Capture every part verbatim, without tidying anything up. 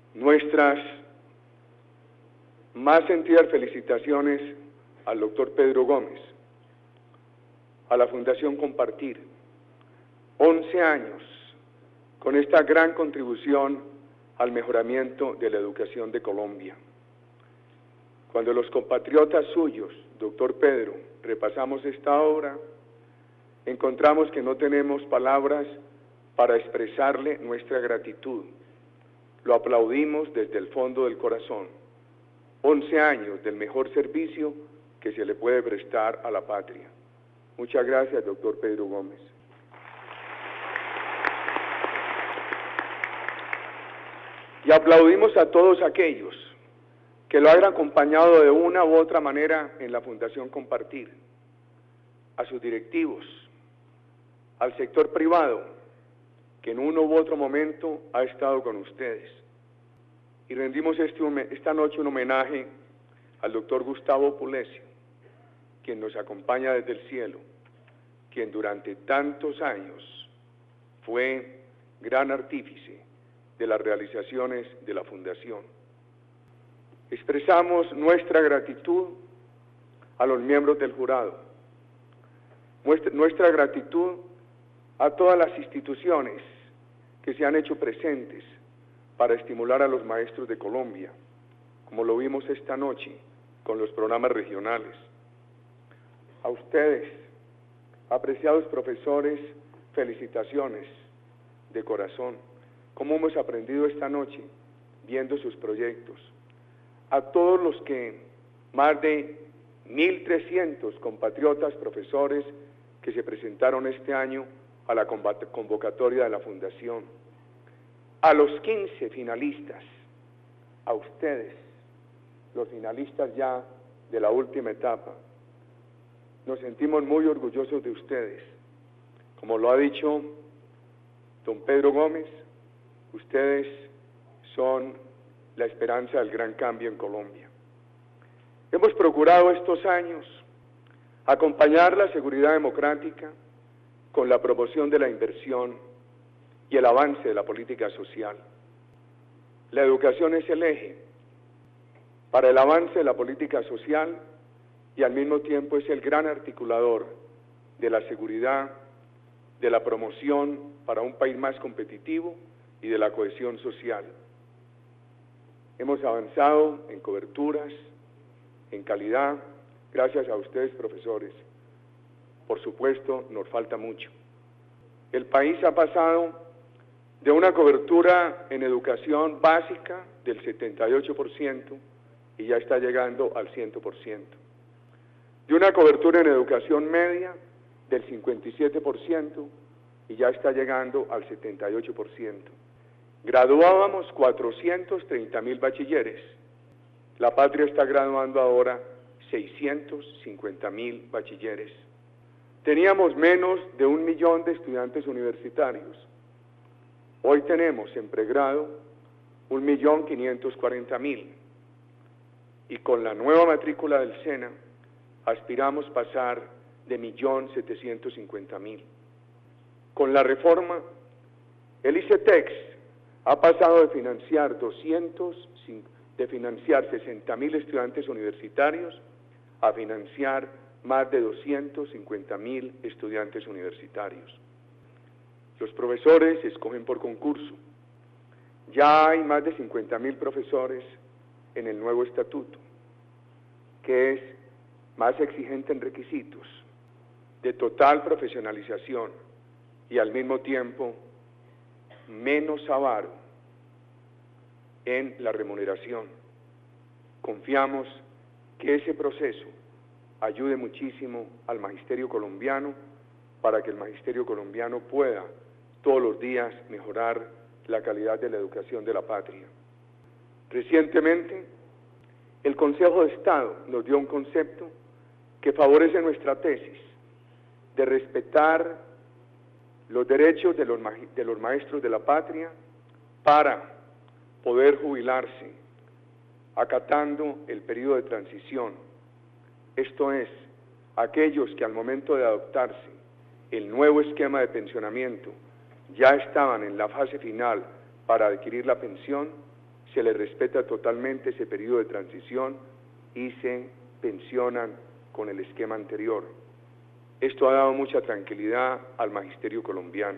Nuestras más sentidas felicitaciones al doctor Pedro Gómez, a la Fundación Compartir, once años con esta gran contribución al mejoramiento de la educación de Colombia. Cuando los compatriotas suyos, doctor Pedro, repasamos esta obra, encontramos que no tenemos palabras para expresarle nuestra gratitud. Lo aplaudimos desde el fondo del corazón. once años del mejor servicio que se le puede prestar a la patria. Muchas gracias, doctor Pedro Gómez. Y aplaudimos a todos aquellos que lo han acompañado de una u otra manera en la Fundación Compartir, a sus directivos, al sector privado, que en uno u otro momento ha estado con ustedes. Y rendimos este, esta noche un homenaje al doctor Gustavo Pulesio, quien nos acompaña desde el cielo, quien durante tantos años fue gran artífice de las realizaciones de la Fundación. Expresamos nuestra gratitud a los miembros del jurado, nuestra, nuestra gratitud a todas las instituciones que se han hecho presentes para estimular a los maestros de Colombia, como lo vimos esta noche con los programas regionales. A ustedes, apreciados profesores, felicitaciones de corazón, como hemos aprendido esta noche viendo sus proyectos. A todos los que, más de mil trescientos compatriotas profesores que se presentaron este año a la convocatoria de la Fundación, a los quince finalistas, a ustedes, los finalistas ya de la última etapa, nos sentimos muy orgullosos de ustedes. Como lo ha dicho don Pedro Gómez, ustedes son la esperanza del gran cambio en Colombia. Hemos procurado estos años acompañar la seguridad democrática con la promoción de la inversión y el avance de la política social. La educación es el eje para el avance de la política social y al mismo tiempo es el gran articulador de la seguridad, de la promoción para un país más competitivo y de la cohesión social. Hemos avanzado en coberturas, en calidad, gracias a ustedes, profesores. Por supuesto, nos falta mucho. El país ha pasado de una cobertura en educación básica del setenta y ocho por ciento y ya está llegando al cien por ciento. De una cobertura en educación media del cincuenta y siete por ciento y ya está llegando al setenta y ocho por ciento. Graduábamos cuatrocientos treinta mil bachilleres. La patria está graduando ahora seiscientos cincuenta mil bachilleres. Teníamos menos de un millón de estudiantes universitarios. Hoy tenemos en pregrado un millón quinientos cuarenta mil. Y con la nueva matrícula del SENA aspiramos pasar de millón setecientos cincuenta mil. Con la reforma, el ICETEX ha pasado de financiar doscientos, de financiar sesenta mil estudiantes universitarios a financiar más de doscientos cincuenta mil estudiantes universitarios. Los profesores se escogen por concurso. Ya hay más de cincuenta mil profesores en el nuevo estatuto, que es más exigente en requisitos, de total profesionalización y al mismo tiempo menos avaro en la remuneración. Confiamos que ese proceso ayude muchísimo al magisterio colombiano para que el magisterio colombiano pueda todos los días mejorar la calidad de la educación de la patria. Recientemente, el Consejo de Estado nos dio un concepto que favorece nuestra tesis de respetar los derechos de los, de los maestros de la patria para poder jubilarse, acatando el periodo de transición. Esto es, aquellos que al momento de adoptarse el nuevo esquema de pensionamiento ya estaban en la fase final para adquirir la pensión, se les respeta totalmente ese periodo de transición y se pensionan con el esquema anterior. Esto ha dado mucha tranquilidad al magisterio colombiano.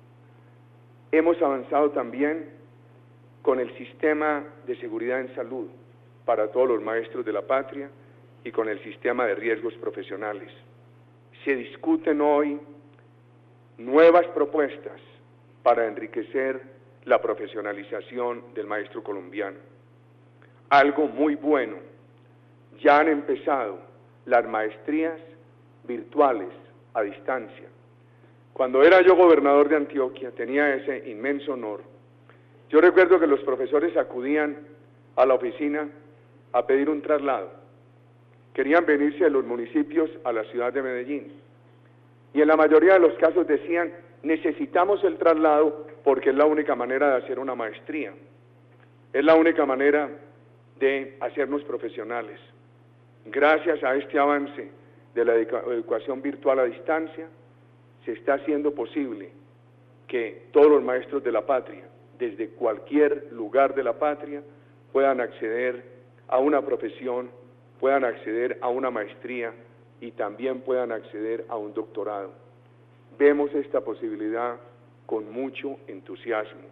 Hemos avanzado también con el sistema de seguridad en salud para todos los maestros de la patria y con el sistema de riesgos profesionales. Se discuten hoy nuevas propuestas para enriquecer la profesionalización del maestro colombiano. Algo muy bueno, ya han empezado las maestrías virtuales a distancia. Cuando era yo gobernador de Antioquia, tenía ese inmenso honor. Yo recuerdo que los profesores acudían a la oficina a pedir un traslado. Querían venirse de los municipios a la ciudad de Medellín. Y en la mayoría de los casos decían, necesitamos el traslado porque es la única manera de hacer una maestría. Es la única manera de hacernos profesionales. Gracias a este avance de la educación virtual a distancia, se está haciendo posible que todos los maestros de la patria, desde cualquier lugar de la patria, puedan acceder a una profesión, puedan acceder a una maestría y también puedan acceder a un doctorado. Vemos esta posibilidad con mucho entusiasmo.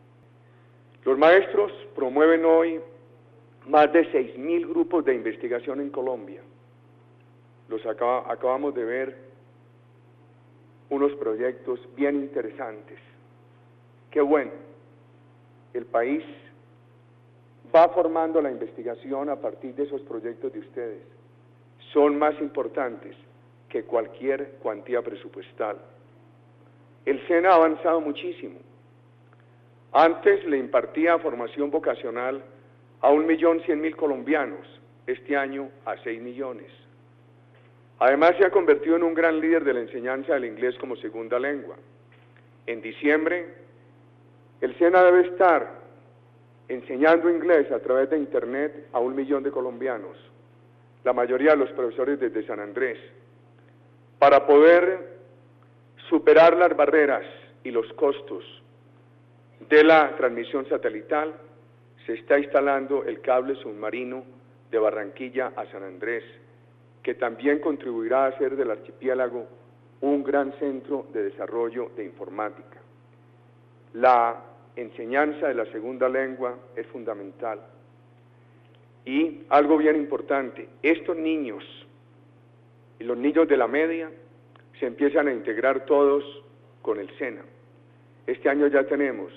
Los maestros promueven hoy más de seis mil grupos de investigación en Colombia. Los acaba, acabamos de ver unos proyectos bien interesantes. Qué bueno. El país va formando la investigación a partir de esos proyectos de ustedes. Son más importantes que cualquier cuantía presupuestal. El SENA ha avanzado muchísimo. Antes le impartía formación vocacional a un millón cien mil colombianos, este año a seis millones. Además se ha convertido en un gran líder de la enseñanza del inglés como segunda lengua. En diciembre, el SENA debe estar enseñando inglés a través de internet a un millón de colombianos, la mayoría de los profesores desde San Andrés, para poder superar las barreras y los costos de la transmisión satelital. Se está instalando el cable submarino de Barranquilla a San Andrés, que también contribuirá a hacer del archipiélago un gran centro de desarrollo de informática. La enseñanza de la segunda lengua es fundamental. Y algo bien importante, estos niños y los niños de la media se empiezan a integrar todos con el SENA. Este año ya tenemos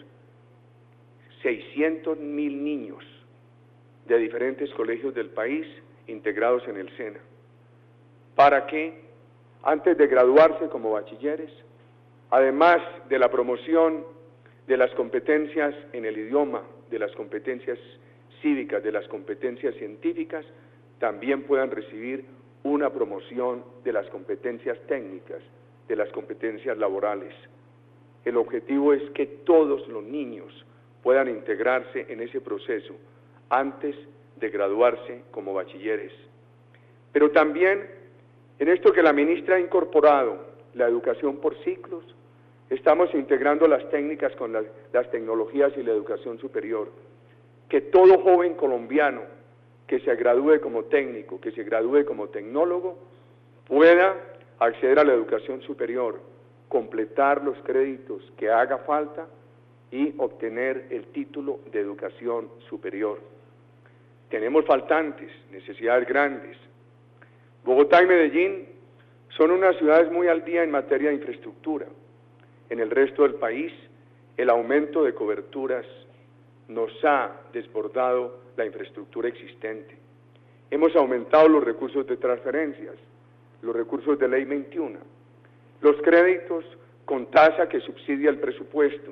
seiscientos mil niños de diferentes colegios del país integrados en el SENA, para que antes de graduarse como bachilleres, además de la promoción de las competencias en el idioma, de las competencias cívicas, de las competencias científicas, también puedan recibir una promoción de las competencias técnicas, de las competencias laborales. El objetivo es que todos los niños puedan integrarse en ese proceso antes de graduarse como bachilleres. Pero también en esto que la ministra ha incorporado, la educación por ciclos, estamos integrando las técnicas con las, las tecnologías y la educación superior. Que todo joven colombiano que se gradúe como técnico, que se gradúe como tecnólogo, pueda acceder a la educación superior, completar los créditos que haga falta y obtener el título de educación superior. Tenemos faltantes, necesidades grandes. Bogotá y Medellín son unas ciudades muy al día en materia de infraestructura. En el resto del país, el aumento de coberturas nos ha desbordado la infraestructura existente. Hemos aumentado los recursos de transferencias, los recursos de ley veintiuno, los créditos con tasa que subsidia el presupuesto,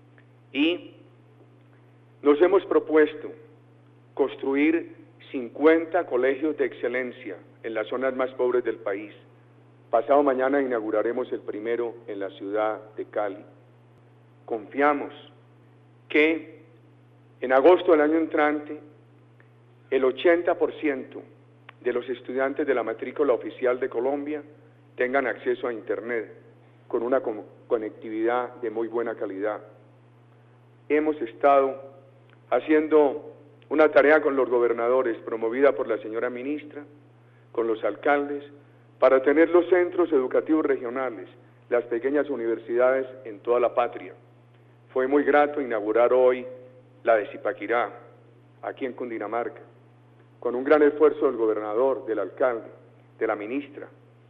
y nos hemos propuesto construir cincuenta colegios de excelencia en las zonas más pobres del país. Pasado mañana inauguraremos el primero en la ciudad de Cali. Confiamos que en agosto del año entrante el ochenta por ciento de los estudiantes de la matrícula oficial de Colombia tengan acceso a Internet con una conectividad de muy buena calidad. Hemos estado haciendo una tarea con los gobernadores, promovida por la señora ministra, con los alcaldes, para tener los centros educativos regionales, las pequeñas universidades en toda la patria. Fue muy grato inaugurar hoy la de Zipaquirá, aquí en Cundinamarca, con un gran esfuerzo del gobernador, del alcalde, de la ministra,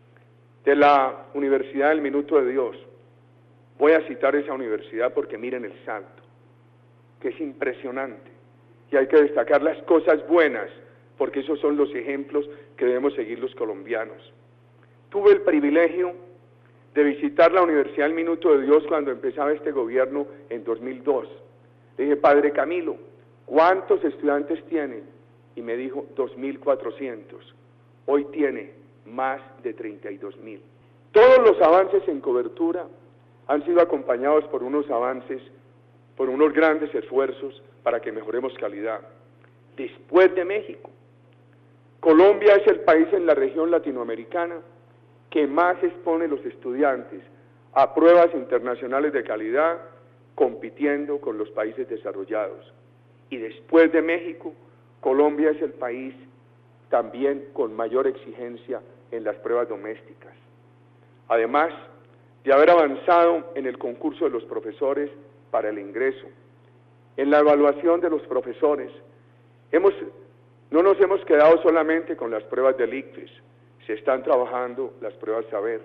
de la Universidad del Minuto de Dios. Voy a citar esa universidad porque miren el salto, que es impresionante, y hay que destacar las cosas buenas, porque esos son los ejemplos que debemos seguir los colombianos. Tuve el privilegio de visitar la Universidad del Minuto de Dios cuando empezaba este gobierno en dos mil dos. Le dije, Padre Camilo, ¿cuántos estudiantes tienen? Y me dijo, dos mil cuatrocientos. Hoy tiene más de treinta y dos mil. Todos los avances en cobertura han sido acompañados por unos avances, por unos grandes esfuerzos para que mejoremos calidad. Después de México, Colombia es el país en la región latinoamericana que más expone los estudiantes a pruebas internacionales de calidad, compitiendo con los países desarrollados. Y después de México, Colombia es el país también con mayor exigencia en las pruebas domésticas. Además de haber avanzado en el concurso de los profesores para el ingreso, en la evaluación de los profesores, hemos, no nos hemos quedado solamente con las pruebas del ICFES, se están trabajando las pruebas Saber,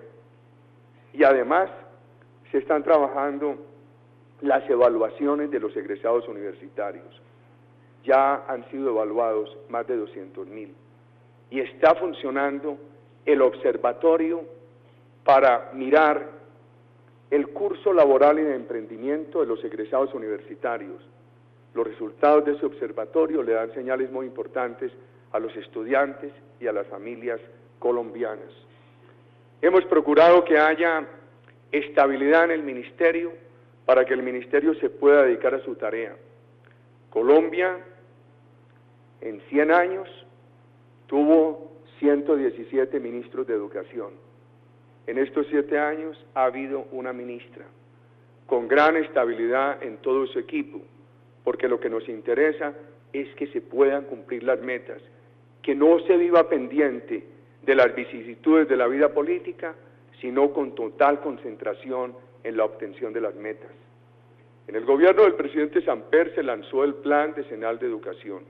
y además se están trabajando las evaluaciones de los egresados universitarios. Ya han sido evaluados más de doscientos mil, y está funcionando el observatorio para mirar el curso laboral y de emprendimiento de los egresados universitarios. Los resultados de ese observatorio le dan señales muy importantes a los estudiantes y a las familias colombianas. Hemos procurado que haya estabilidad en el ministerio para que el ministerio se pueda dedicar a su tarea. Colombia, en cien años, tuvo ciento diecisiete ministros de educación. En estos siete años ha habido una ministra, con gran estabilidad en todo su equipo, porque lo que nos interesa es que se puedan cumplir las metas, que no se viva pendiente de las vicisitudes de la vida política, sino con total concentración en la obtención de las metas. En el gobierno del presidente Samper se lanzó el Plan Decenal de Educación.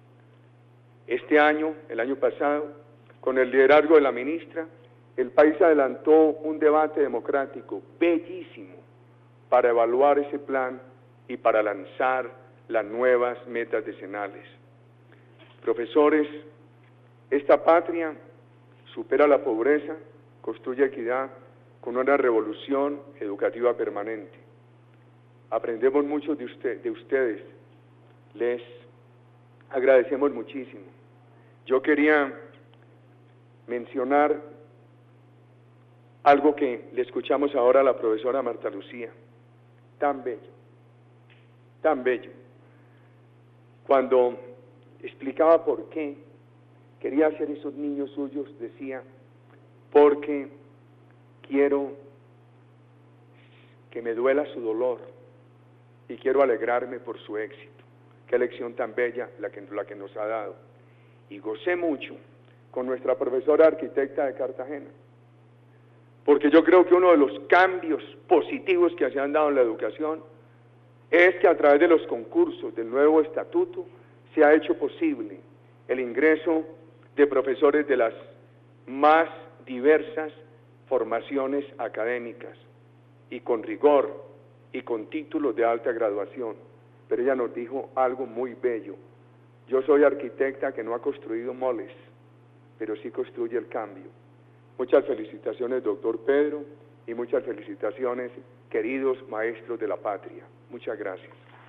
Este año, el año pasado, con el liderazgo de la ministra, el país adelantó un debate democrático bellísimo para evaluar ese plan y para lanzar las nuevas metas decenales. Profesores, esta patria supera la pobreza, construye equidad con una revolución educativa permanente. Aprendemos mucho de, usted, de ustedes, les agradecemos muchísimo. Yo quería mencionar algo que le escuchamos ahora a la profesora Marta Lucía, tan bello, tan bello. Cuando explicaba por qué quería hacer esos niños suyos, decía, porque quiero que me duela su dolor y quiero alegrarme por su éxito. Qué lección tan bella la que, la que nos ha dado. Y gocé mucho con nuestra profesora arquitecta de Cartagena, porque yo creo que uno de los cambios positivos que se han dado en la educación es que a través de los concursos del nuevo estatuto se ha hecho posible el ingreso de profesores de las más diversas formaciones académicas y con rigor y con títulos de alta graduación. Pero ella nos dijo algo muy bello: yo soy arquitecta que no ha construido moles, pero sí construye el cambio. Muchas felicitaciones, doctor Pedro, y muchas felicitaciones, queridos maestros de la patria. Muchas gracias.